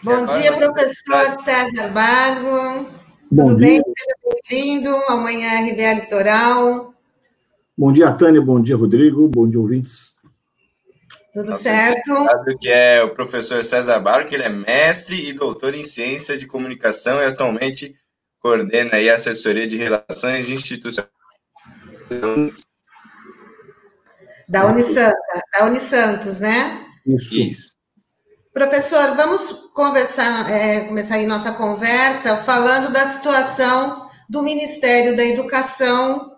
Bom dia, professor César Bargo. Bom Tudo dia. bem? Seja bem-vindo ao Manhã RBA Litoral. Bom dia, Tânia. Bom dia, Rodrigo. Bom dia, ouvintes. Tudo certo? Que é o professor César Bargo, que ele é mestre e doutor em ciência de comunicação e atualmente coordena aí a assessoria de relações institucionais da Unisantos, né? Isso. Professor, vamos conversar, começar aí nossa conversa falando da situação do Ministério da Educação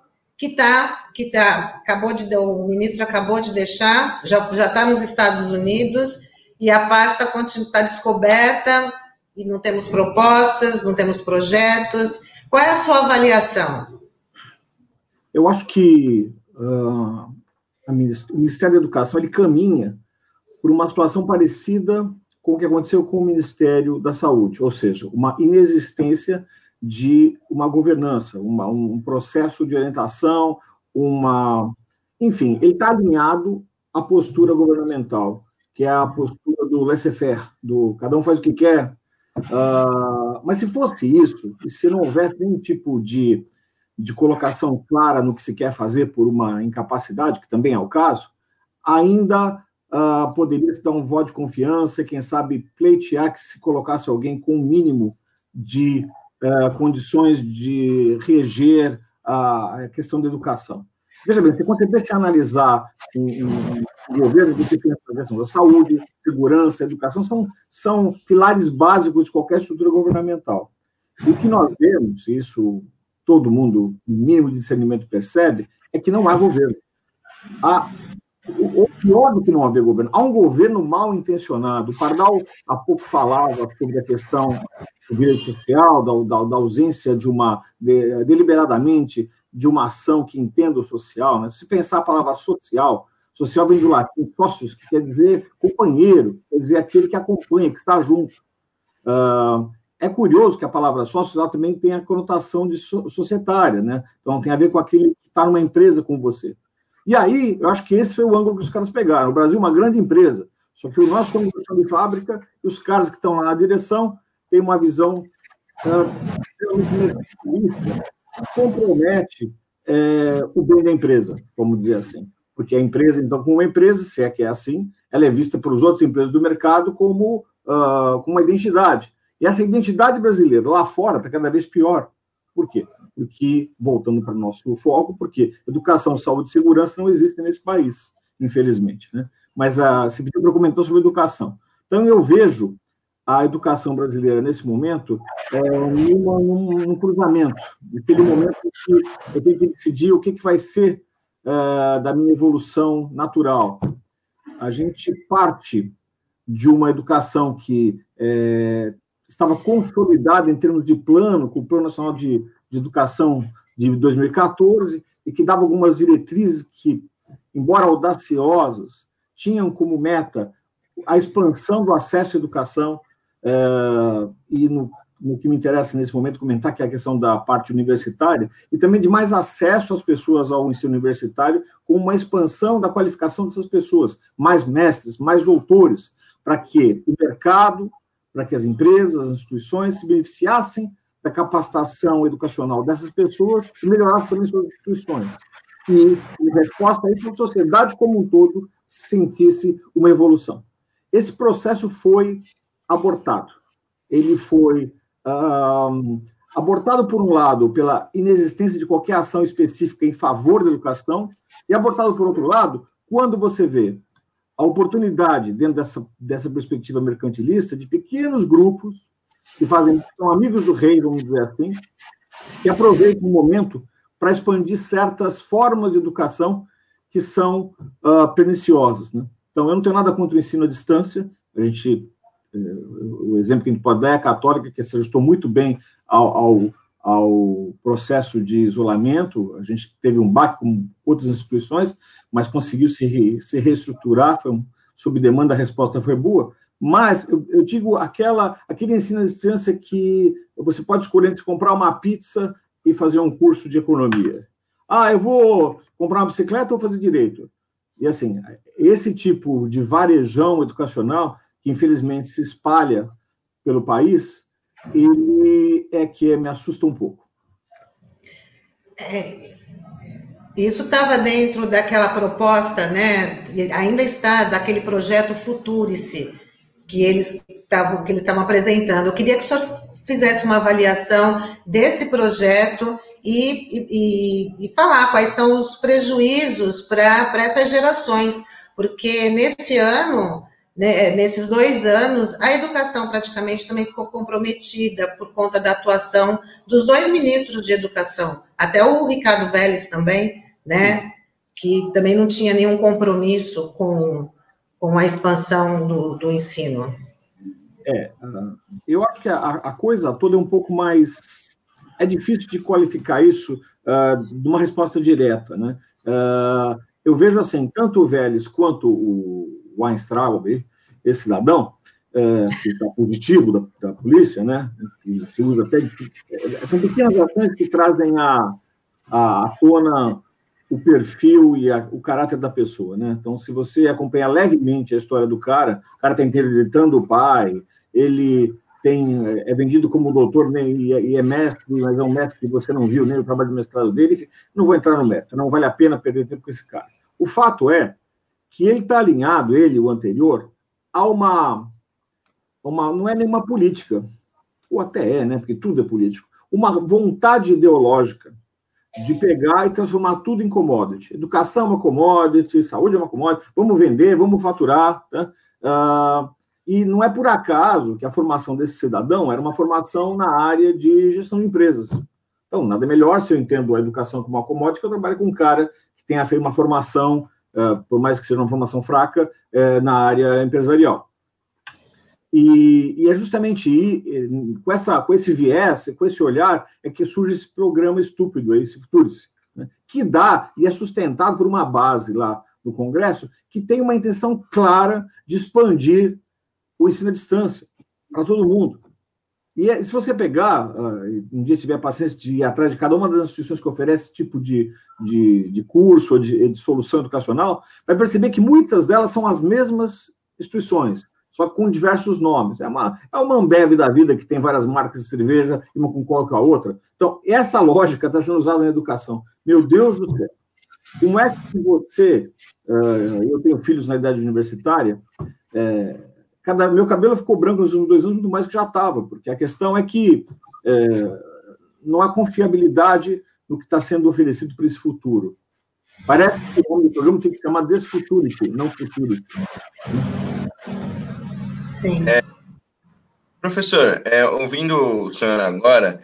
o ministro acabou de deixar, já está nos Estados Unidos e a pasta está descoberta e não temos propostas, não temos projetos. Qual é a sua avaliação? Eu acho que o Ministério da Educação ele caminha por uma situação parecida com o que aconteceu com o Ministério da Saúde, ou seja, uma inexistência de uma governança, um processo de orientação, enfim, ele está alinhado à postura governamental, que é a postura do laissez-faire, do cada um faz o que quer. Mas se fosse isso, e se não houvesse nenhum tipo de colocação clara no que se quer fazer por uma incapacidade, que também é o caso, ainda poderia se dar um voto de confiança, quem sabe pleitear que se colocasse alguém com o mínimo de condições de reger a questão da educação. Veja bem, quando você deixa analisar o governo do que tem a questão da saúde, segurança, educação, são pilares básicos de qualquer estrutura governamental. O que nós vemos, isso todo mundo, o mínimo de discernimento percebe, é que não há governo. O pior do que não haver governo, há um governo mal intencionado. O Pardal há pouco falava sobre a questão do direito social, da ausência deliberadamente, de uma ação que entenda o social. Né? Se pensar a palavra social vem do latim sócios, que quer dizer companheiro, quer dizer aquele que acompanha, que está junto. É curioso que a palavra sócio também tem a conotação de societária, né? Então tem a ver com aquele que está numa empresa com você. E aí, eu acho que esse foi o ângulo que os caras pegaram. O Brasil é uma grande empresa, só que nós somos um chão de fábrica e os caras que estão lá na direção têm uma visão extremamente mercantilista, que compromete o bem da empresa, vamos dizer assim. Porque a empresa, então, como uma empresa, se é que é assim, ela é vista pelos outros empresas do mercado como uma identidade. E essa identidade brasileira lá fora está cada vez pior. Por quê? Porque, voltando para o nosso foco, porque educação, saúde e segurança não existem nesse país, infelizmente. Né? Mas se pediu para comentar sobre educação. Então, eu vejo a educação brasileira, nesse momento, num cruzamento. Naquele momento que eu tenho que decidir o que vai ser da minha evolução natural. A gente parte de uma educação que estava consolidada em termos de plano, com o Plano Nacional de Educação de 2014, e que dava algumas diretrizes que, embora audaciosas, tinham como meta a expansão do acesso à educação, e no que me interessa nesse momento comentar, que é a questão da parte universitária, e também de mais acesso às pessoas ao ensino universitário, com uma expansão da qualificação dessas pessoas, mais mestres, mais doutores, para que o mercado, para que as empresas, as instituições se beneficiassem da capacitação educacional dessas pessoas e melhorassem também suas instituições. E, em resposta a isso, a sociedade como um todo sentisse uma evolução. Esse processo foi abortado. Ele foi abortado, por um lado, pela inexistência de qualquer ação específica em favor da educação, e abortado, por outro lado, quando você vê a oportunidade, dentro dessa perspectiva mercantilista, de pequenos grupos que são amigos do rei, vamos dizer assim, que aproveitam o momento para expandir certas formas de educação que são perniciosas. Né? Então, eu não tenho nada contra o ensino à distância. O exemplo que a gente pode dar é a católica, que se ajustou muito bem ao processo de isolamento. A gente teve um baque com outras instituições, mas conseguiu se reestruturar, sob demanda, a resposta foi boa. Mas eu digo aquele ensino à distância que você pode escolher entre comprar uma pizza e fazer um curso de economia. Eu vou comprar uma bicicleta ou fazer direito? E assim, esse tipo de varejão educacional, que infelizmente se espalha pelo país, ele é que me assusta um pouco. Isso estava dentro daquela proposta, né? Ainda está daquele projeto Futurice que eles estavam apresentando. Eu queria que o senhor fizesse uma avaliação desse projeto e falar quais são os prejuízos para essas gerações, porque nesse ano, né, nesses 2 anos, a educação praticamente também ficou comprometida por conta da atuação dos 2 ministros de educação, até o Ricardo Vélez também, né, que também não tinha nenhum compromisso com a expansão do ensino. Eu acho que a coisa toda é um pouco mais... É difícil de qualificar isso de uma resposta direta, né? Eu vejo assim, tanto o Vélez quanto o Weintraub, esse cidadão, que está positivo da polícia, né? Que se usa até... São pequenas ações que trazem à tona o perfil e o caráter da pessoa, né? Então, se você acompanhar levemente a história do cara, o cara está interditando o pai, ele é vendido como doutor, né, e é mestre, mas é um mestre que você não viu nem o trabalho de mestrado dele. Não vou entrar no mérito, não vale a pena perder tempo com esse cara. O fato é que ele está alinhado, o anterior, a uma não é nenhuma política, ou até né, porque tudo é político, uma vontade ideológica de pegar e transformar tudo em commodity. Educação é uma commodity, saúde é uma commodity, vamos vender, vamos faturar. Tá? E não é por acaso que a formação desse cidadão era uma formação na área de gestão de empresas. Então, nada melhor se eu entendo a educação como uma commodity, que eu trabalho com um cara que tenha feito uma formação, por mais que seja uma formação fraca, na área empresarial. E é justamente com esse viés, com esse olhar, é que surge esse programa estúpido, esse Futurice, né, que dá e é sustentado por uma base lá no Congresso que tem uma intenção clara de expandir o ensino à distância para todo mundo. E se você pegar, um dia tiver a paciência de ir atrás de cada uma das instituições que oferece esse tipo de curso ou de solução educacional, vai perceber que muitas delas são as mesmas instituições, só com diversos nomes. É uma Ambev da vida que tem várias marcas de cerveja, uma com qual que a outra. Então, essa lógica está sendo usada na educação. Meu Deus do céu! Como é que você... eu tenho filhos na idade universitária, meu cabelo ficou branco nos últimos 2 anos, muito mais que já estava, porque a questão é que não há confiabilidade no que está sendo oferecido para esse futuro. Parece que o nome do programa tem que chamar Desfuturity, não Futurity. Sim. Professor, ouvindo o senhor agora,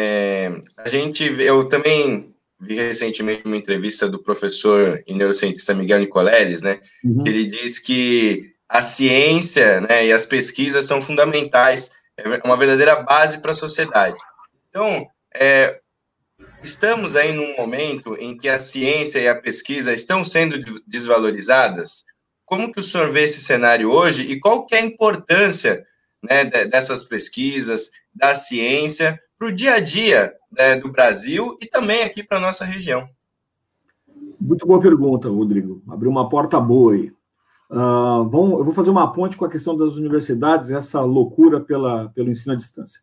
eu também vi recentemente uma entrevista do professor e neurocientista Miguel Nicoleles, né, que ele diz que a ciência, né, e as pesquisas são fundamentais, é uma verdadeira base para a sociedade. Então, estamos aí num momento em que a ciência e a pesquisa estão sendo desvalorizadas. Como que o senhor vê esse cenário hoje e qual que é a importância, né, dessas pesquisas, da ciência, para o dia a dia, né, do Brasil e também aqui para a nossa região? Muito boa pergunta, Rodrigo. Abriu uma porta boa aí. Eu vou fazer uma ponte com a questão das universidades, essa loucura pelo ensino à distância.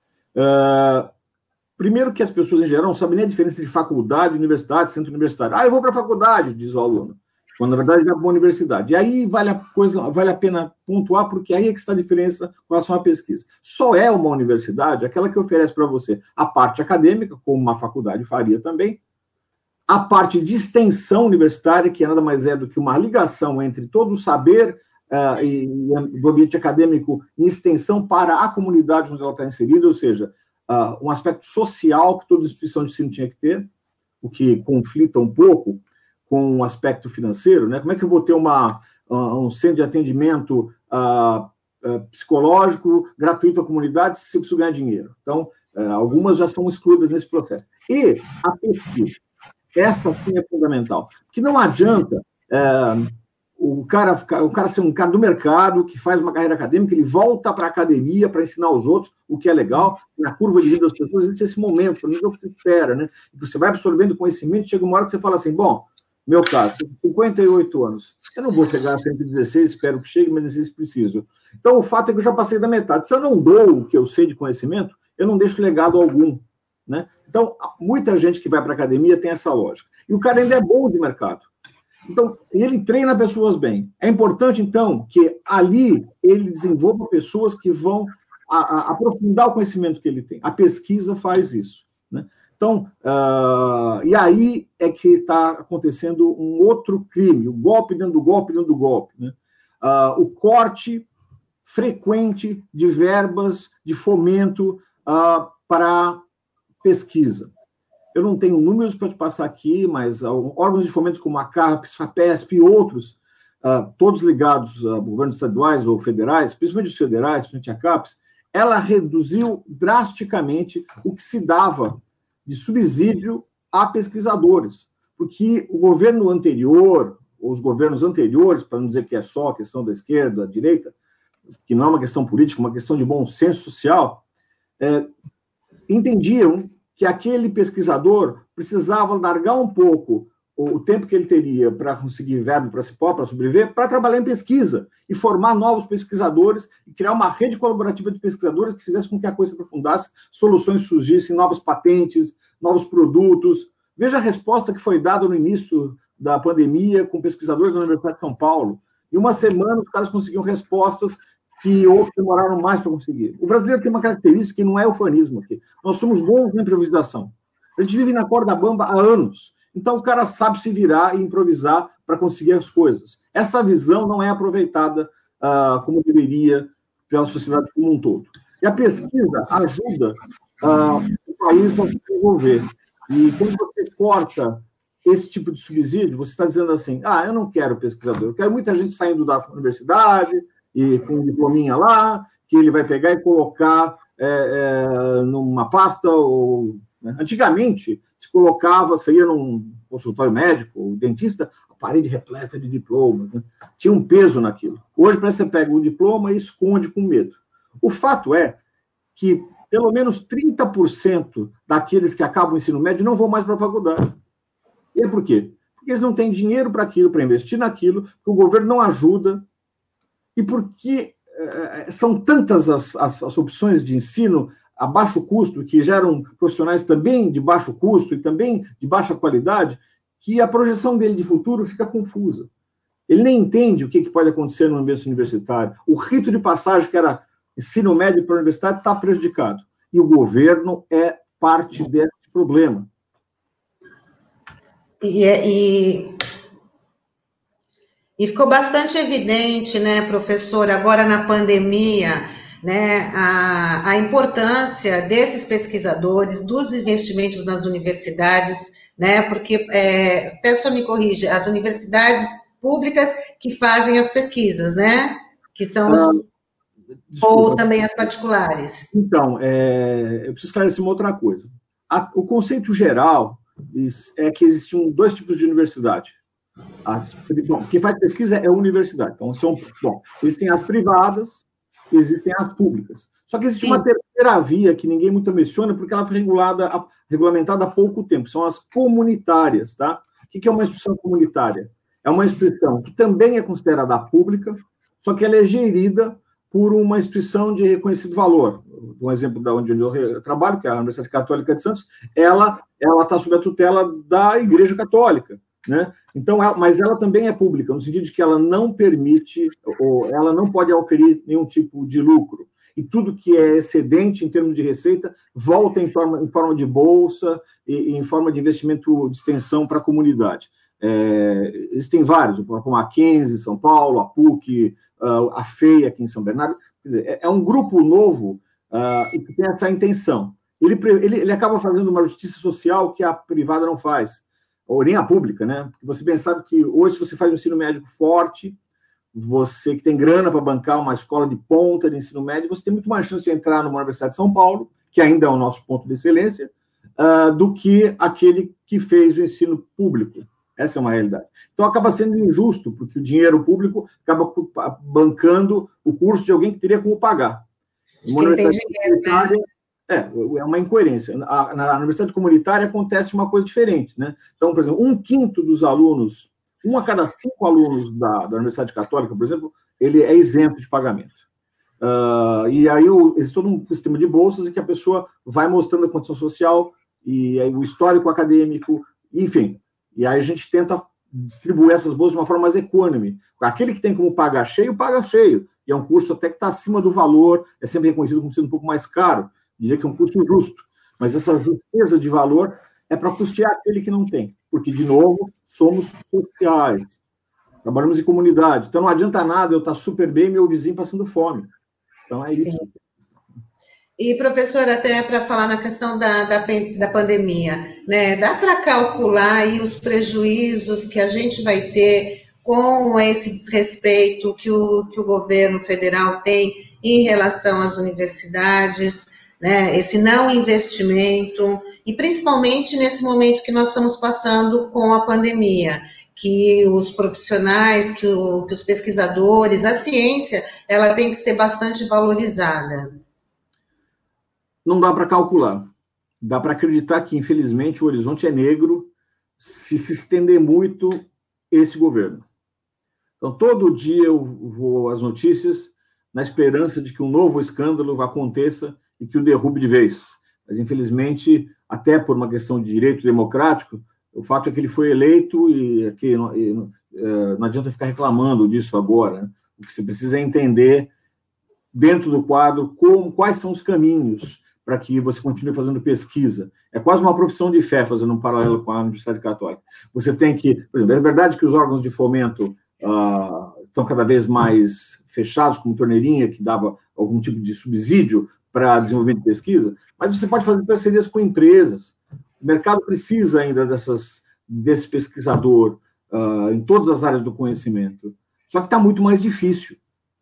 Primeiro que as pessoas, em geral, não sabem nem a diferença entre faculdade, universidade, centro universitário. Eu vou para a faculdade, diz o aluno, quando, na verdade, vai para a universidade. E aí vale a pena pontuar, porque aí é que está a diferença com relação à pesquisa. Só é uma universidade aquela que oferece para você a parte acadêmica, como uma faculdade faria também, a parte de extensão universitária, que nada mais é do que uma ligação entre todo o saber do ambiente acadêmico em extensão para a comunidade onde ela está inserida, ou seja, um aspecto social que toda instituição de ensino tinha que ter, o que conflita um pouco com o aspecto financeiro, né? Como é que eu vou ter um centro de atendimento psicológico gratuito à comunidade se eu preciso ganhar dinheiro? Então, algumas já são excluídas nesse processo. E a pesquisa. Essa sim é fundamental. Porque não adianta o cara ser um cara do mercado que faz uma carreira acadêmica, ele volta para a academia para ensinar aos outros, o que é legal. Na curva de vida das pessoas existe esse momento, pelo menos é o que você espera, né? Você vai absorvendo conhecimento, chega uma hora que você fala assim, bom, Meu caso, tenho 58 anos. Eu não vou chegar a 116, espero que chegue, mas se preciso. Então, o fato é que eu já passei da metade. Se eu não dou o que eu sei de conhecimento, eu não deixo legado algum, né? Então, muita gente que vai para a academia tem essa lógica. E o cara ainda é bom de mercado. Então, ele treina pessoas bem. É importante, então, que ali ele desenvolva pessoas que vão aprofundar o conhecimento que ele tem. A pesquisa faz isso, né? Então, e aí é que está acontecendo um outro crime, o golpe dentro do golpe dentro do golpe, né? O corte frequente de verbas de fomento para pesquisa. Eu não tenho números para te passar aqui, mas órgãos de fomento como a CAPES, FAPESP e outros, todos ligados a governos estaduais ou federais, principalmente os federais, principalmente a CAPES, ela reduziu drasticamente o que se dava de subsídio a pesquisadores, porque o governo anterior, ou os governos anteriores, para não dizer que é só a questão da esquerda, da direita, que não é uma questão política, uma questão de bom senso social, entendiam que aquele pesquisador precisava largar um pouco o tempo que ele teria para conseguir verbo para si próprio, para sobreviver, para trabalhar em pesquisa e formar novos pesquisadores e criar uma rede colaborativa de pesquisadores que fizesse com que a coisa se aprofundasse, soluções surgissem, novas patentes, novos produtos. Veja a resposta que foi dada no início da pandemia com pesquisadores da Universidade de São Paulo. Em uma semana, os caras conseguiam respostas que outros demoraram mais para conseguir. O brasileiro tem uma característica que não é ufanismo aqui. Nós somos bons na improvisação. A gente vive na corda bamba há anos. Então, o cara sabe se virar e improvisar para conseguir as coisas. Essa visão não é aproveitada como deveria pela sociedade como um todo. E a pesquisa ajuda o país a se desenvolver. E quando você corta esse tipo de subsídio, você está dizendo assim, eu não quero pesquisador, eu quero muita gente saindo da universidade e com um diplominha lá, que ele vai pegar e colocar numa pasta ou... Antigamente, se colocava, você ia num consultório médico, ou dentista, a parede repleta de diplomas, né? Tinha um peso naquilo. Hoje, parece que você pega o diploma e esconde com medo. O fato é que pelo menos 30% daqueles que acabam o ensino médio não vão mais para a faculdade. E por quê? Porque eles não têm dinheiro para aquilo, para investir naquilo, porque o governo não ajuda, e porque são tantas as opções de ensino a baixo custo, que geram profissionais também de baixo custo e também de baixa qualidade, que a projeção dele de futuro fica confusa. Ele nem entende o que pode acontecer no ambiente universitário. O rito de passagem, que era ensino médio para a universidade, está prejudicado. E o governo é parte desse problema. E ficou bastante evidente, né, professor, agora na pandemia, né, a importância desses pesquisadores, dos investimentos nas universidades, né, porque, até só me corrige, as universidades públicas que fazem as pesquisas, né, que são ou também as particulares. Então, eu preciso esclarecer uma outra coisa. O conceito geral é que existiam dois tipos de universidade. Quem faz pesquisa é a universidade. Então, existem as privadas, existem as públicas. Só que existe uma terceira via que ninguém muito menciona, porque ela foi regulamentada há pouco tempo. São as comunitárias, tá? O que é uma instituição comunitária? É uma instituição que também é considerada pública, só que ela é gerida por uma instituição de reconhecido valor. Um exemplo da onde eu trabalho, que é a Universidade Católica de Santos, ela está sob a tutela da Igreja Católica, né? Então, mas ela também é pública, no sentido de que ela não permite, ou ela não pode oferir nenhum tipo de lucro. E tudo que é excedente em termos de receita volta em forma de bolsa e em forma de investimento de extensão para a comunidade. Existem vários, como a Mackenzie, São Paulo, a PUC, a FEI aqui em São Bernardo. Quer dizer, é um grupo novo e que tem essa intenção. Ele acaba fazendo uma justiça social que a privada não faz, ou nem a pública, né? Porque você bem sabe que hoje, se você faz um ensino médio forte, você que tem grana para bancar uma escola de ponta de ensino médio, você tem muito mais chance de entrar numa Universidade de São Paulo, que ainda é o nosso ponto de excelência, do que aquele que fez o ensino público. Essa é uma realidade. Então, acaba sendo injusto, porque o dinheiro público acaba bancando o curso de alguém que teria como pagar. Uma universidade comunitária, É uma incoerência. Na universidade comunitária acontece uma coisa diferente, né? Então, por exemplo, 1/5 dos alunos, 1 a cada 5 alunos da Universidade Católica, por exemplo, ele é isento de pagamento. E aí existe todo um sistema de bolsas em que a pessoa vai mostrando a condição social e aí, o histórico acadêmico, enfim. E aí a gente tenta distribuir essas bolsas de uma forma mais equânime. Aquele que tem como paga cheio. E é um curso até que está acima do valor, é sempre reconhecido como sendo um pouco mais caro. Diria que é um curso justo. Mas essa justeza de valor é para custear aquele que não tem. Porque, de novo, somos sociais. Trabalhamos em comunidade. Então, não adianta nada eu estar super bem e meu vizinho passando fome. Então, é isso. E, professor, até para falar na questão da pandemia, né? Dá para calcular aí os prejuízos que a gente vai ter com esse desrespeito que o governo federal tem em relação às universidades, né? Esse não investimento, e principalmente nesse momento que nós estamos passando com a pandemia, que os profissionais, que os pesquisadores, a ciência, ela tem que ser bastante valorizada. Não dá para calcular. Dá para acreditar que, infelizmente, o horizonte é negro se estender muito esse governo. Então, todo dia eu vou às notícias na esperança de que um novo escândalo aconteça e que o derrube de vez. Mas, infelizmente, até por uma questão de direito democrático, o fato é que ele foi eleito e não adianta ficar reclamando disso agora. Né? O que você precisa é entender, dentro do quadro, quais são os caminhos para que você continue fazendo pesquisa. É quase uma profissão de fé, fazendo um paralelo com a Universidade Católica. Você tem que, por exemplo, é verdade que os órgãos de fomento estão cada vez mais fechados, como Torneirinha, que dava algum tipo de subsídio para desenvolvimento de pesquisa, mas você pode fazer parcerias com empresas. O mercado precisa ainda desse pesquisador em todas as áreas do conhecimento. Só que está muito mais difícil.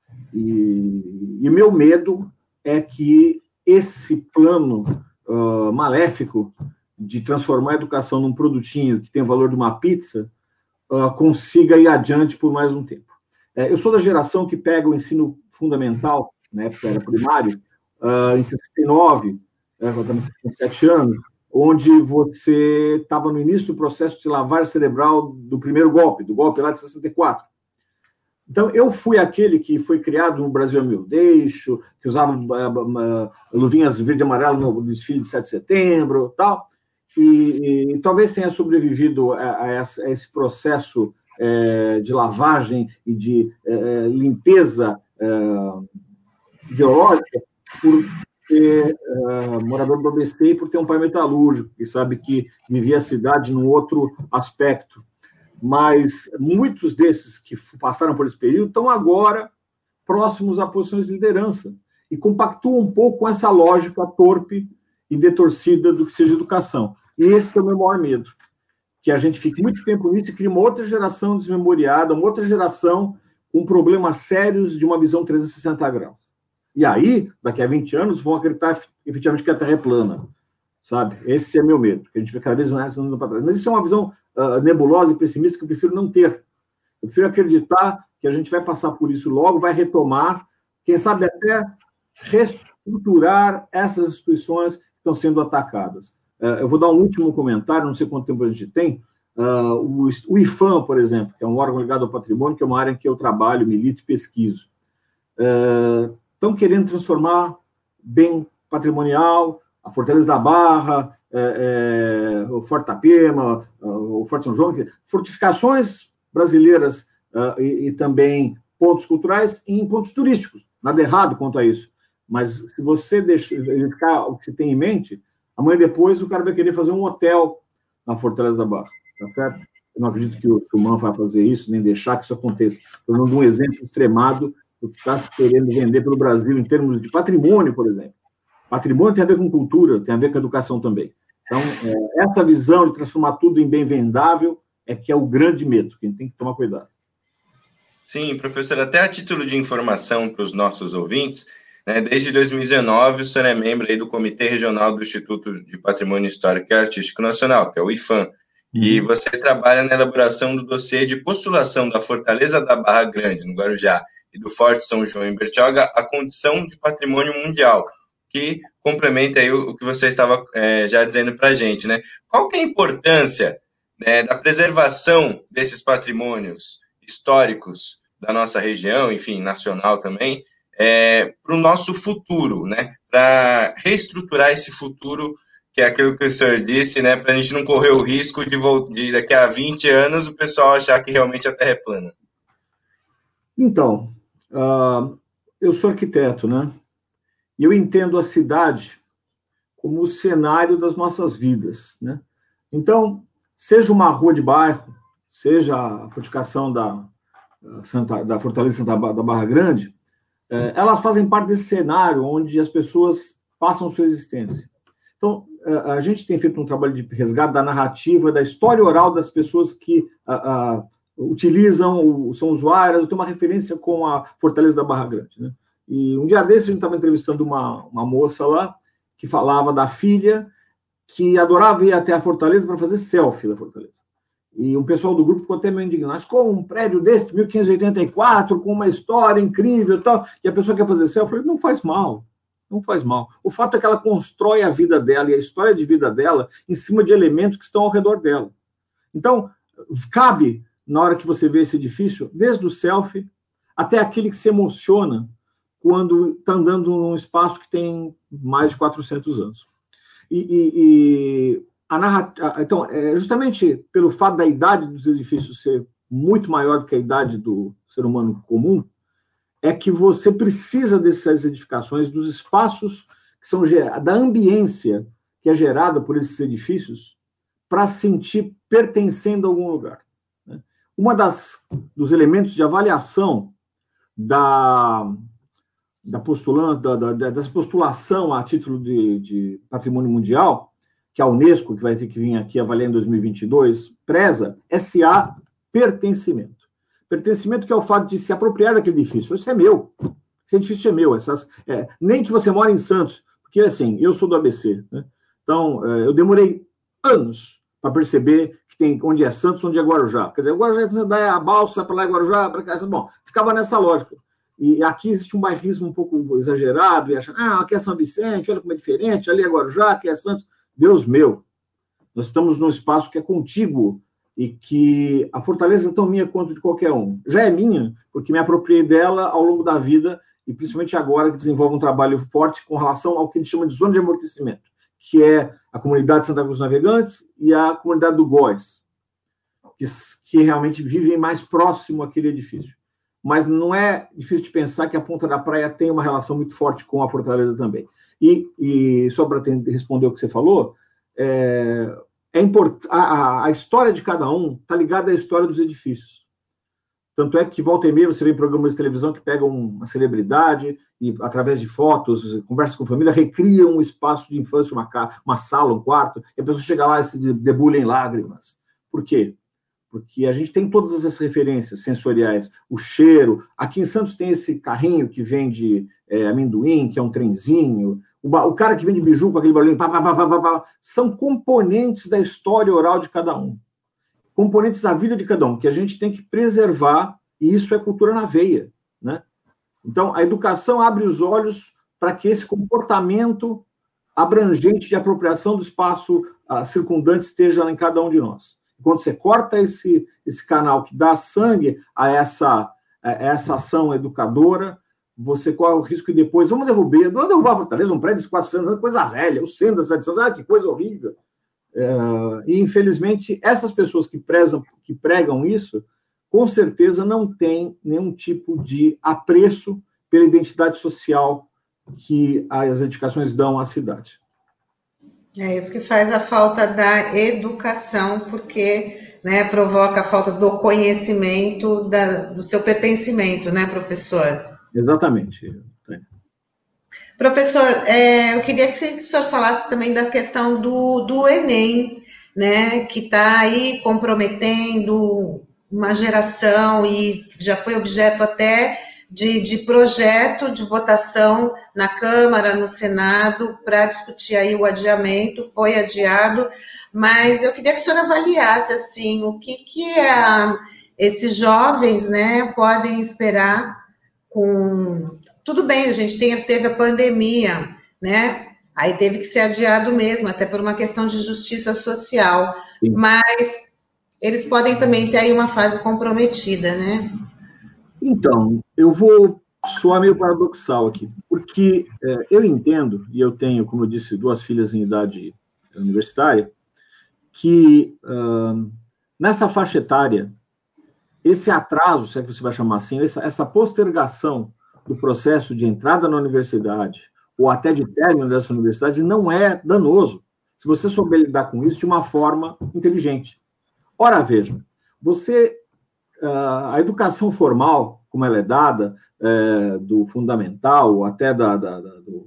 E meu medo é que esse plano maléfico de transformar a educação num produtinho que tem o valor de uma pizza consiga ir adiante por mais um tempo. Eu sou da geração que pega o ensino fundamental, na época era primário, em 69, eu também com 7 anos, onde você estava no início do processo de lavagem cerebral do primeiro golpe, do golpe lá de 64. Então, eu fui aquele que foi criado no Brasil Meu Deixo, que usava luvinhas verde e amarelo no desfile de 7 de setembro, tal, e talvez tenha sobrevivido a esse processo de lavagem e de limpeza ideológica por ser morador do ABC e por ter um pai metalúrgico, que sabe que vivia a cidade num outro aspecto. Mas muitos desses que passaram por esse período estão agora próximos a posições de liderança e compactuam um pouco com essa lógica torpe e detorcida do que seja educação. E esse é o meu maior medo, que a gente fique muito tempo nisso e crie uma outra geração desmemoriada, uma outra geração com problemas sérios de uma visão 360 graus. E aí, daqui a 20 anos, vão acreditar efetivamente que a Terra é plana, sabe? Esse é meu medo, que a gente vê cada vez mais andando para trás. Mas isso é uma visão nebulosa e pessimista que eu prefiro não ter. Eu prefiro acreditar que a gente vai passar por isso logo, vai retomar, quem sabe até reestruturar essas instituições que estão sendo atacadas. Eu vou dar um último comentário, não sei quanto tempo a gente tem. O IFAM, por exemplo, que é um órgão ligado ao patrimônio, que é uma área em que eu trabalho, milito e pesquiso. Estão querendo transformar bem patrimonial, a Fortaleza da Barra, o Forte Itapema, o Forte São João, fortificações brasileiras e também pontos culturais em pontos turísticos. Nada errado quanto a isso. Mas se você deixar o que você tem em mente, amanhã depois o cara vai querer fazer um hotel na Fortaleza da Barra. Tá certo? Eu não acredito que o Sulman vai fazer isso, nem deixar que isso aconteça. Estou dando um exemplo extremado do que está se querendo vender pelo Brasil em termos de patrimônio, por exemplo. Patrimônio tem a ver com cultura, tem a ver com educação também. Então, essa visão de transformar tudo em bem vendável é que é o grande medo, que a gente tem que tomar cuidado. Sim, professor, até a título de informação para os nossos ouvintes, né, desde 2019 o senhor é membro aí do Comitê Regional do Instituto de Patrimônio Histórico e Artístico Nacional, que é o IFAM, e você trabalha na elaboração do dossiê de postulação da Fortaleza da Barra Grande, no Guarujá, e do Forte São João em Bertioga, a condição de patrimônio mundial, que complementa aí o que você estava já dizendo para a gente, né? Qual que é a importância, né, da preservação desses patrimônios históricos da nossa região, enfim, nacional também, para o nosso futuro, né? Para reestruturar esse futuro, que é aquilo que o senhor disse, né? Para a gente não correr o risco de daqui a 20 anos o pessoal achar que realmente a Terra é plana. Então, eu sou arquiteto, né? E eu entendo a cidade como o cenário das nossas vidas, né? Então, seja uma rua de bairro, seja a fortificação da Fortaleza da Barra Grande, elas fazem parte desse cenário onde as pessoas passam sua existência. Então, a gente tem feito um trabalho de resgate da narrativa, da história oral das pessoas que utilizam, são usuárias. Eu tenho uma referência com a Fortaleza da Barra Grande, né? E um dia desses a gente estava entrevistando uma moça lá que falava da filha que adorava ir até a Fortaleza para fazer selfie da Fortaleza. E um pessoal do grupo ficou até meio indignado. Mas como um prédio desse, de 1584, com uma história incrível e tal, e a pessoa quer fazer selfie? Eu falei, não faz mal. Não faz mal. O fato é que ela constrói a vida dela e a história de vida dela em cima de elementos que estão ao redor dela. Então, cabe, na hora que você vê esse edifício, desde o selfie até aquele que se emociona quando está andando num espaço que tem mais de 400 anos. Então, justamente pelo fato da idade dos edifícios ser muito maior do que a idade do ser humano comum, é que você precisa dessas edificações, dos espaços que são da ambiência que é gerada por esses edifícios, para sentir pertencendo a algum lugar. Uma dos elementos de avaliação dessa postulação a título de patrimônio mundial, que a Unesco, que vai ter que vir aqui avaliar em 2022, preza, S.A. pertencimento. Pertencimento que é o fato de se apropriar daquele edifício. Isso é meu. Esse edifício é meu. Nem que você mora em Santos, porque, assim, eu sou do ABC, né? Então, eu demorei anos para perceber que tem onde é Santos, onde é Guarujá. Quer dizer, Guarujá é a balsa, para lá é Guarujá, para cá. Bom, ficava nessa lógica. E aqui existe um bairrismo um pouco exagerado, e acha, aqui é São Vicente, olha como é diferente, ali é Guarujá, aqui é Santos. Deus meu, nós estamos num espaço que é contíguo e que a Fortaleza é tão minha quanto de qualquer um. Já é minha, porque me apropriei dela ao longo da vida, e principalmente agora que desenvolve um trabalho forte com relação ao que a gente chama de zona de amortecimento, que é a comunidade de Santa Cruz dos Navegantes e a comunidade do Góis, que realmente vivem mais próximo àquele edifício. Mas não é difícil de pensar que a Ponta da Praia tem uma relação muito forte com a Fortaleza também. E só para responder o que você falou, a história de cada um está ligada à história dos edifícios. Tanto é que volta e meia você vê em programas de televisão que pegam uma celebridade e, através de fotos, conversas com a família, recriam um espaço de infância, uma sala, um quarto, e a pessoa chega lá e se debulha em lágrimas. Por quê? Porque a gente tem todas essas referências sensoriais, o cheiro. Aqui em Santos tem esse carrinho que vende amendoim, que é um trenzinho, o cara que vende biju com aquele barulhinho, são componentes da história oral de cada um, componentes da vida de cada um, que a gente tem que preservar, e isso é cultura na veia, né? Então, a educação abre os olhos para que esse comportamento abrangente de apropriação do espaço circundante esteja em cada um de nós. Quando você corta esse canal que dá sangue a essa ação educadora, você corre o risco de depois, vamos derrubar a Fortaleza, um prédio de 400 anos, coisa velha, o centro das cidades, que coisa horrível. E, infelizmente, essas pessoas que pregam isso, com certeza não têm nenhum tipo de apreço pela identidade social que as edificações dão à cidade. É isso que faz a falta da educação, porque, né, provoca a falta do conhecimento do seu pertencimento, né, professor? Exatamente. Professor, eu queria que o senhor falasse também da questão do Enem, né, que está aí comprometendo uma geração e já foi objeto até de projeto de votação na Câmara, no Senado, para discutir aí o adiamento, foi adiado, mas eu queria que o senhor avaliasse, assim, o que esses jovens, né, podem esperar com... Tudo bem, a gente teve a pandemia, né? Aí teve que ser adiado mesmo, até por uma questão de justiça social. Sim. Mas eles podem também ter aí uma fase comprometida, né? Então, eu vou soar meio paradoxal aqui, porque eu entendo, e eu tenho, como eu disse, 2 filhas em idade universitária, que nessa faixa etária, esse atraso, se é que você vai chamar assim, essa postergação do processo de entrada na universidade, ou até de término dessa universidade, não é danoso, se você souber lidar com isso de uma forma inteligente. Ora, vejam, a educação formal, como ela é dada, do fundamental até do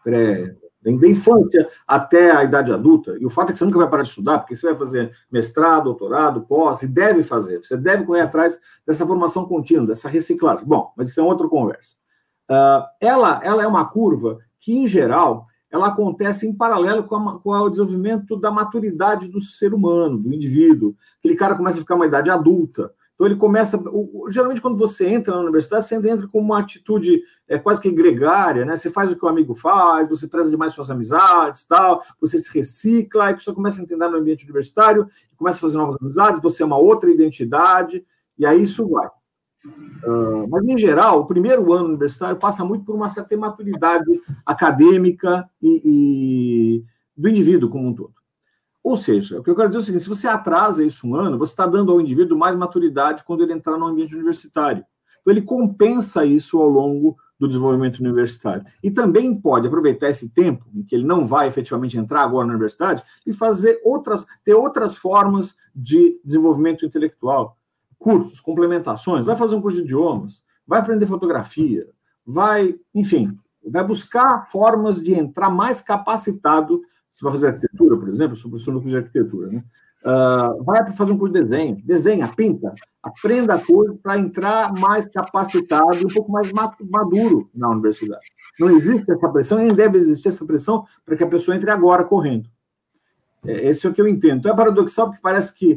da infância até a idade adulta, e o fato é que você nunca vai parar de estudar, porque você vai fazer mestrado, doutorado, pós, e deve fazer, você deve correr atrás dessa formação contínua, dessa reciclagem. Bom, mas isso é outra conversa. Ela é uma curva que, em geral, ela acontece em paralelo com o desenvolvimento da maturidade do ser humano, do indivíduo. Aquele cara começa a ficar uma idade adulta. Então, ele começa... Geralmente, quando você entra na universidade, você entra com uma atitude quase que gregária, né? Você faz o que o amigo faz, você preza demais suas amizades, tal, você se recicla, aí a pessoa começa a entender no ambiente universitário, começa a fazer novas amizades, você é uma outra identidade, e aí isso vai. Mas, em geral, o primeiro ano universitário passa muito por uma certa maturidade acadêmica e do indivíduo como um todo. Ou seja, o que eu quero dizer é o seguinte, se você atrasa isso um ano, você está dando ao indivíduo mais maturidade quando ele entrar no ambiente universitário. Então, ele compensa isso ao longo do desenvolvimento universitário. E também pode aproveitar esse tempo, em que ele não vai efetivamente entrar agora na universidade, e ter outras formas de desenvolvimento intelectual. Cursos, complementações, vai fazer um curso de idiomas, vai aprender fotografia, enfim, vai buscar formas de entrar mais capacitado. Se vai fazer arquitetura, por exemplo, eu sou professor no curso de arquitetura, né? Vai fazer um curso de desenho, desenha, pinta, aprenda coisas para entrar mais capacitado e um pouco mais maduro na universidade. Não existe essa pressão, nem deve existir essa pressão para que a pessoa entre agora correndo. Esse é o que eu entendo. Então é paradoxal porque parece que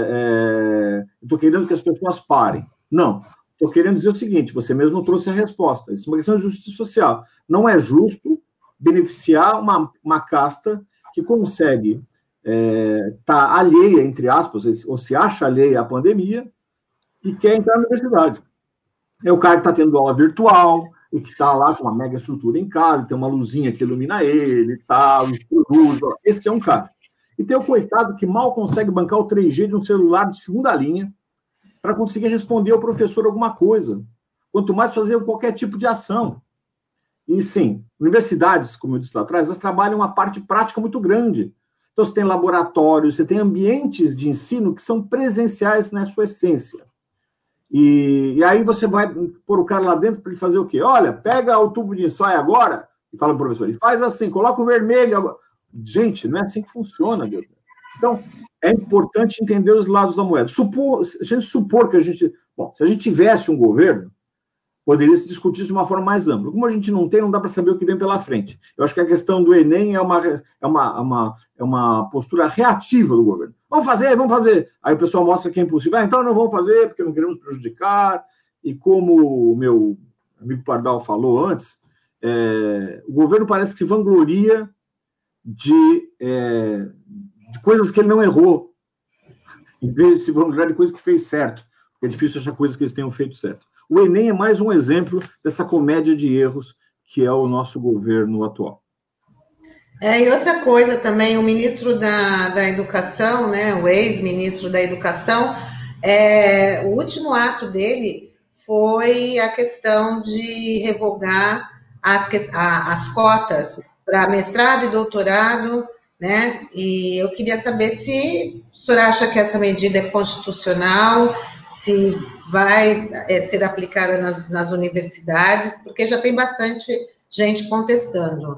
eu estou querendo que as pessoas parem. Não. Estou querendo dizer o seguinte, você mesmo trouxe a resposta. Isso é uma questão de justiça social. Não é justo beneficiar uma casta que consegue estar alheia, entre aspas, ou se acha alheia à pandemia e quer entrar na universidade. É o cara que está tendo aula virtual e que está lá com uma mega estrutura em casa, tem uma luzinha que ilumina ele e tal, produz. Esse é um cara. E tem o coitado que mal consegue bancar o 3G de um celular de segunda linha para conseguir responder ao professor alguma coisa. Quanto mais fazer qualquer tipo de ação. E sim, universidades, como eu disse lá atrás, elas trabalham uma parte prática muito grande. Então, você tem laboratórios, você tem ambientes de ensino que são presenciais na sua essência. E aí você vai pôr o cara lá dentro para ele fazer o quê? Olha, pega o tubo de ensaio agora, e fala para o professor, e faz assim, coloca o vermelho agora. Gente, não é assim que funciona, Deus. Então, é importante entender os lados da moeda. Se a gente supor que se a gente tivesse um governo, poderia se discutir de uma forma mais ampla. Como a gente não tem, não dá para saber o que vem pela frente. Eu acho que a questão do Enem é uma postura reativa do governo. Vamos fazer. Aí o pessoal mostra que é impossível. Então não vamos fazer, porque não queremos prejudicar. E como o meu amigo Pardal falou antes, o governo parece que se vangloria de coisas que ele não errou, em vez de se vangloriar de coisas que fez certo. Porque é difícil achar coisas que eles tenham feito certo. O Enem é mais um exemplo dessa comédia de erros que é o nosso governo atual. E outra coisa também, o ministro da Educação, né, o ex-ministro da Educação, o último ato dele foi a questão de revogar as cotas para mestrado e doutorado, né? E eu queria saber se o senhor acha que essa medida é constitucional, se vai ser aplicada nas universidades, porque já tem bastante gente contestando.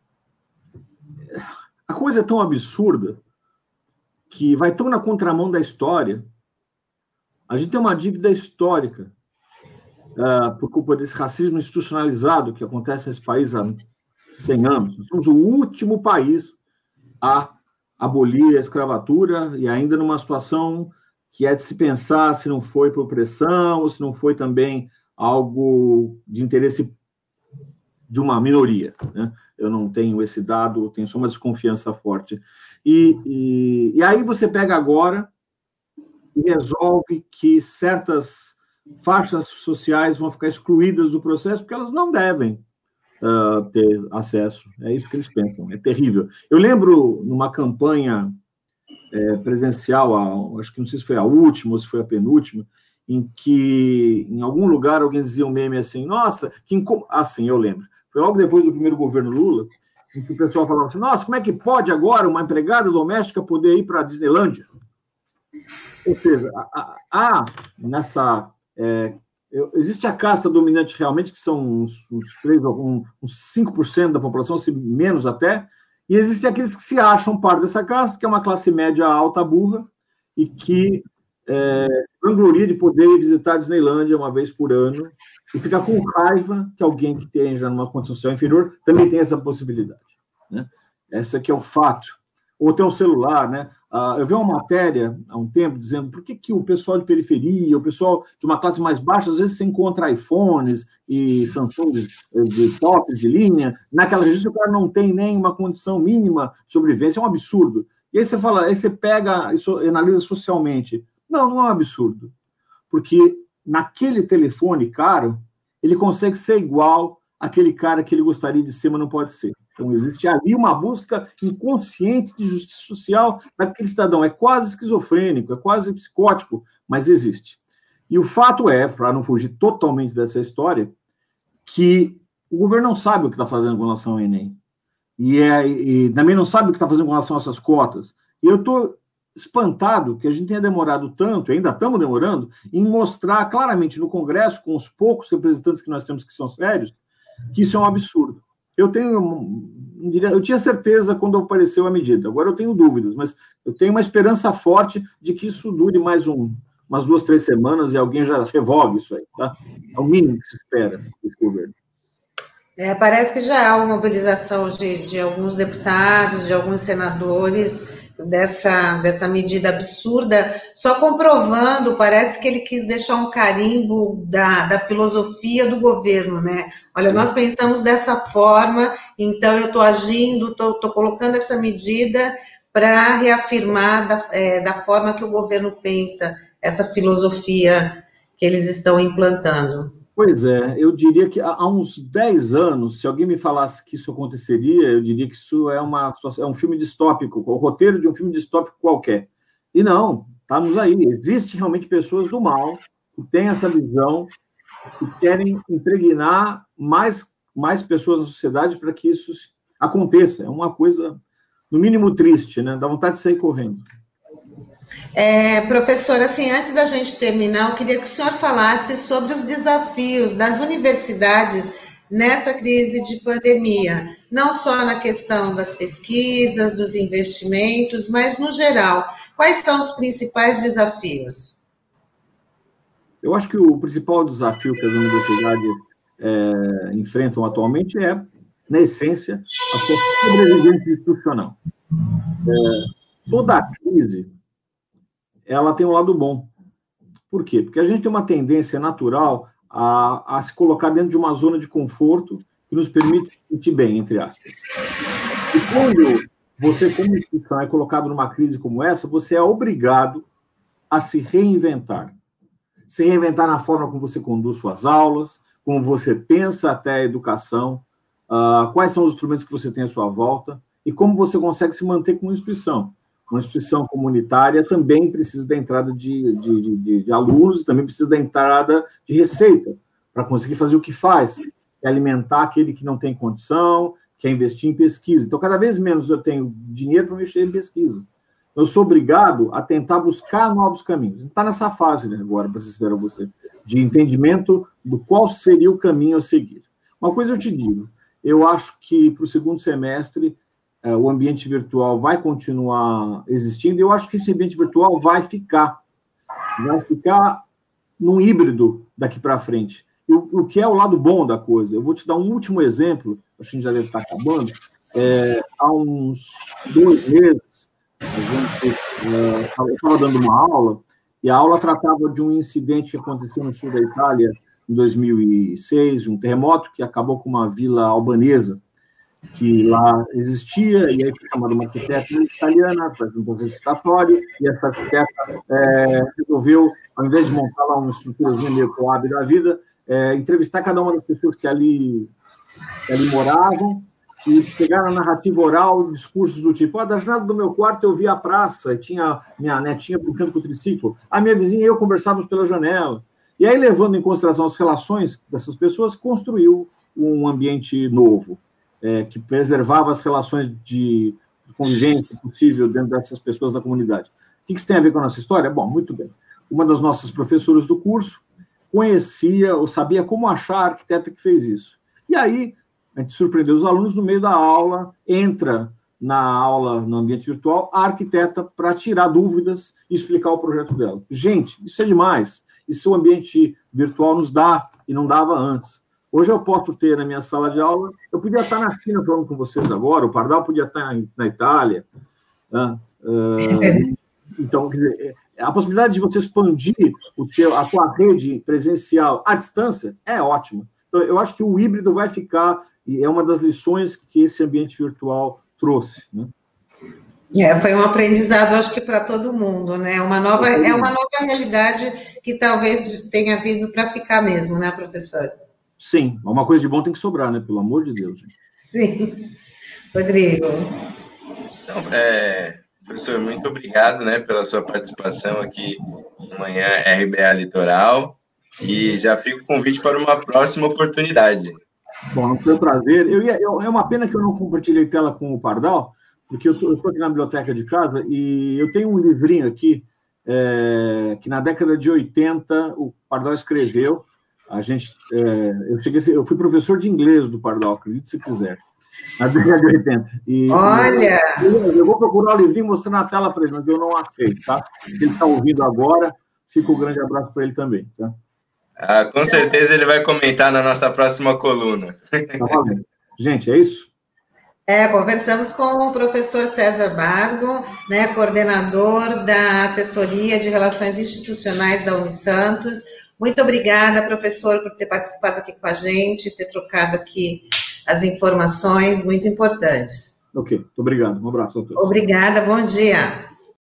A coisa é tão absurda que vai tão na contramão da história. A gente tem uma dívida histórica por culpa desse racismo institucionalizado que acontece nesse país há 100 anos. Nós somos o último país a abolir a escravatura e ainda numa situação que é de se pensar se não foi por opressão ou se não foi também algo de interesse de uma minoria, né? Eu não tenho esse dado, eu tenho só uma desconfiança forte. E aí você pega agora e resolve que certas faixas sociais vão ficar excluídas do processo porque elas não devem ter acesso. É isso que eles pensam. É terrível. Eu lembro numa campanha presencial, acho que não sei se foi a última ou se foi a penúltima, em que em algum lugar alguém dizia um meme assim, nossa, assim, eu lembro. Foi logo depois do primeiro governo Lula, em que o pessoal falava assim, nossa, como é que pode agora uma empregada doméstica poder ir para a Disneylândia? Ou seja, existe a casta dominante realmente, que são uns 5% da população, se menos até, e existem aqueles que se acham parte dessa casta, que é uma classe média alta burra, e que se vangloria de poder visitar a Disneylândia uma vez por ano, e ficar com raiva que alguém que esteja numa condição social inferior também tem essa possibilidade, né? Esse aqui é o fato. Ou tem um celular, né? Eu vi uma matéria há um tempo dizendo por que o pessoal de periferia, o pessoal de uma classe mais baixa, às vezes você encontra iPhones e Samsung de top, de linha, naquela região o cara não tem nem uma condição mínima de sobrevivência, é um absurdo. E aí você pega e analisa socialmente. Não é um absurdo. Porque naquele telefone caro, ele consegue ser igual àquele cara que ele gostaria de ser, mas não pode ser. Então, existe ali uma busca inconsciente de justiça social daquele cidadão. É quase esquizofrênico, é quase psicótico, mas existe. E o fato é, para não fugir totalmente dessa história, que o governo não sabe o que está fazendo com relação ao Enem. E também não sabe o que está fazendo com relação a essas cotas. E eu estou espantado que a gente tenha demorado tanto, ainda estamos demorando, em mostrar claramente no Congresso, com os poucos representantes que nós temos que são sérios, que isso é um absurdo. Eu tinha certeza quando apareceu a medida, agora eu tenho dúvidas, mas eu tenho uma esperança forte de que isso dure mais umas 2, 3 semanas e alguém já revogue isso aí, tá? É o mínimo que se espera desse governo. Parece que já há uma mobilização de alguns deputados, de alguns senadores dessa medida absurda, só comprovando, parece que ele quis deixar um carimbo da filosofia do governo, né? Olha, nós pensamos dessa forma, então eu estou agindo, estou colocando essa medida para reafirmar da forma que o governo pensa, essa filosofia que eles estão implantando. Pois é, eu diria que há uns 10 anos, se alguém me falasse que isso aconteceria, eu diria que isso é um filme distópico, o roteiro de um filme distópico qualquer. E não, estamos aí. Existem realmente pessoas do mal que têm essa visão e querem impregnar mais pessoas na sociedade para que isso aconteça. É uma coisa, no mínimo, triste, né? Dá vontade de sair correndo. Professor, assim, antes da gente terminar, eu queria que o senhor falasse sobre os desafios das universidades nessa crise de pandemia, não só na questão das pesquisas, dos investimentos, mas no geral. Quais são os principais desafios? Eu acho que o principal desafio que as universidades enfrentam atualmente é, na essência, a sua sobrevivência institucional. Toda a crise ela tem um lado bom. Por quê? Porque a gente tem uma tendência natural a se colocar dentro de uma zona de conforto que nos permite se sentir bem, entre aspas. E quando você, como instituição, é colocado numa crise como essa, você é obrigado a se reinventar. Se reinventar na forma como você conduz suas aulas, como você pensa até a educação, quais são os instrumentos que você tem à sua volta e como você consegue se manter como instituição. Uma instituição comunitária também precisa da entrada de alunos, também precisa da entrada de receita, para conseguir fazer o que faz, é alimentar aquele que não tem condição, quer investir em pesquisa. Então, cada vez menos eu tenho dinheiro para mexer em pesquisa. Eu sou obrigado a tentar buscar novos caminhos. Está nessa fase, né, agora, para ser sincero a você, de entendimento do qual seria o caminho a seguir. Uma coisa eu te digo, eu acho que para o segundo semestre o ambiente virtual vai continuar existindo, e eu acho que esse ambiente virtual vai ficar num híbrido daqui para frente. E o que é o lado bom da coisa? Eu vou te dar um último exemplo, acho que a gente já deve estar acabando. Há uns 2 meses, eu estava dando uma aula, e a aula tratava de um incidente que aconteceu no sul da Itália, em 2006, de um terremoto que acabou com uma vila albanesa, que lá existia, e aí foi chamada uma arquiteta italiana para fazer um processo licitatório, e essa arquiteta resolveu, ao invés de montar lá uma estruturazinha meio Coab da vida, entrevistar cada uma das pessoas que ali moravam, e pegar na narrativa oral discursos do tipo, da janela do meu quarto eu via a praça, e tinha minha netinha brincando com o triciclo, a minha vizinha e eu conversávamos pela janela. E aí, levando em consideração as relações dessas pessoas, construiu um ambiente novo, que preservava as relações de convivência possível dentro dessas pessoas da comunidade. O que isso tem a ver com a nossa história? Bom, muito bem. Uma das nossas professoras do curso conhecia ou sabia como achar a arquiteta que fez isso. E aí, a gente surpreendeu os alunos no meio da aula, entra na aula, no ambiente virtual, a arquiteta para tirar dúvidas e explicar o projeto dela. Gente, isso é demais. Isso o ambiente virtual nos dá e não dava antes. Hoje eu posso ter na minha sala de aula, eu podia estar na China falando com vocês agora, o Pardal podia estar na Itália. Então, quer dizer, a possibilidade de você expandir a tua rede presencial à distância é ótima. Então, eu acho que o híbrido vai ficar, e é uma das lições que esse ambiente virtual trouxe, né? Foi um aprendizado, acho que para todo mundo, né? É uma nova realidade que talvez tenha vindo para ficar mesmo, né, professor? Sim, uma coisa de bom tem que sobrar, né? Pelo amor de Deus. Gente. Sim. Rodrigo. Então, professor, muito obrigado, né, pela sua participação aqui no Manhã RBA Litoral, e já fica o convite para uma próxima oportunidade. Bom, foi um prazer. É uma pena que eu não compartilhei tela com o Pardal, porque eu estou aqui na biblioteca de casa e eu tenho um livrinho aqui que na década de 80 o Pardal escreveu. Eu fui professor de inglês do Pardal, acredite se quiser, na década de 80. Olha! Eu vou procurar o livrinho e mostrar na tela para ele, mas eu não achei, tá? Se ele está ouvindo agora, fica um grande abraço para ele também, tá? Com certeza ele vai comentar na nossa próxima coluna. Tá valendo. Gente, é isso? Conversamos com o professor César Bargo, né, coordenador da Assessoria de Relações Institucionais da Unisantos. Muito obrigada, professor, por ter participado aqui com a gente, ter trocado aqui as informações muito importantes. Ok, muito obrigado. Um abraço a todos. Obrigada, bom dia.